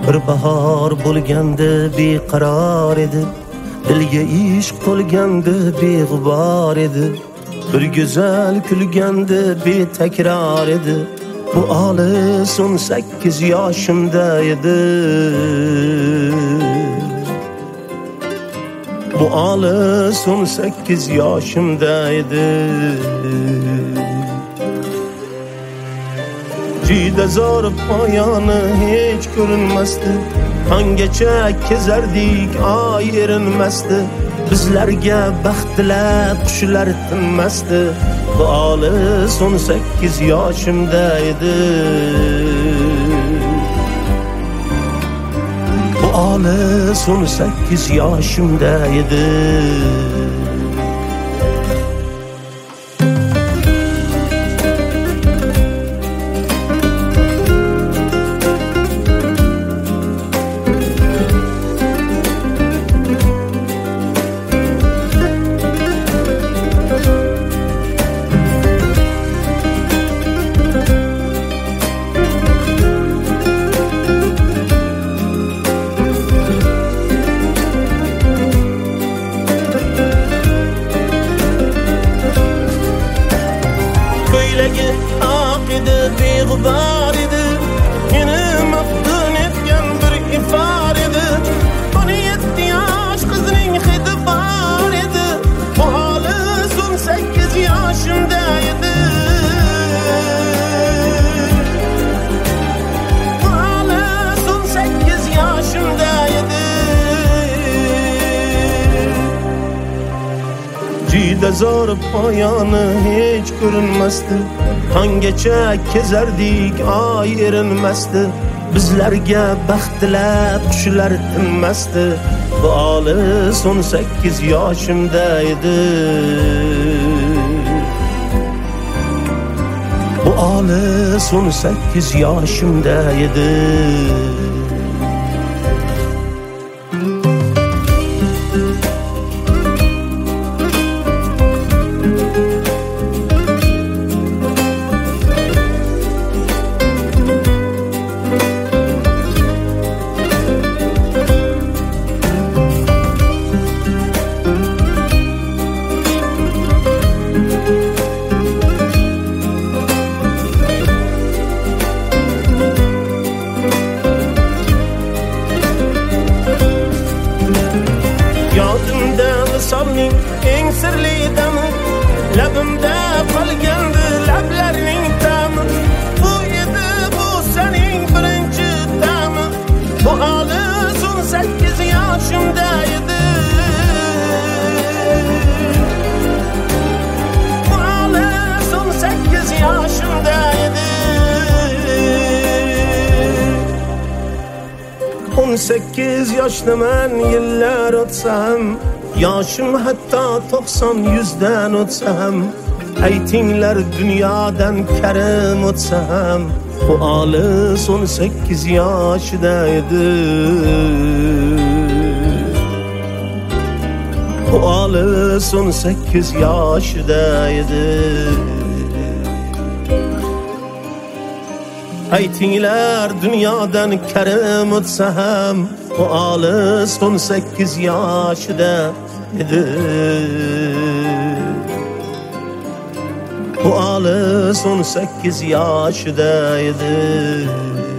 Bir bahor bo'lganda beqaror edi, dilga ishq to'lganda beg'ubor edi. Bir go'zal kulganda betakror edi. Bu olis 18 yoshimda edi. Bu olis 18 yoshimda edi. Juda zo'r poyoni hech ko'rinmasdi. Hangacha kezardik oy erinmasdi. Bizlarga baxt tilab qushlar tinmasdi. Bu olis 18 yoshimda edi. Bu olis 18 yoshimda edi. Beg'ubor edi, meni maftun etgan bir ifor edi. 17 yosh qizning hidi bor edi. Bu olis 18 yoshimda edi. Bu olis 18 yoshimda edi. Juda zo'r poyoni hech ko'rinmasdi. Hangacha kezardik oy erinmasdi. Bizlarga baxt tilab qushlar tinmasdi. Bu olis 18 yoshimda edi. Bu olis 18 yoshimda edi. Yodimda visolning eng sirli dami, labimda qolgandi lablarning ta'mi. Bu edi bu sening birinchi ta'mi. Bu olis 18 yoshimda edi. Bu olis 18 yoshimda edi. 18 yoshdaman, yillar o'tsam, yoshim hatto 90-100dan o'tsam, aytinglar dunyodan karim o'tsam, bu olis 18 yoshida edi. Bu olis 18 yoshida edi. Aytinglar dunyodan karim o'tsam, bu olis 18 yoshida edi. Bu olis 18 yoshida edi.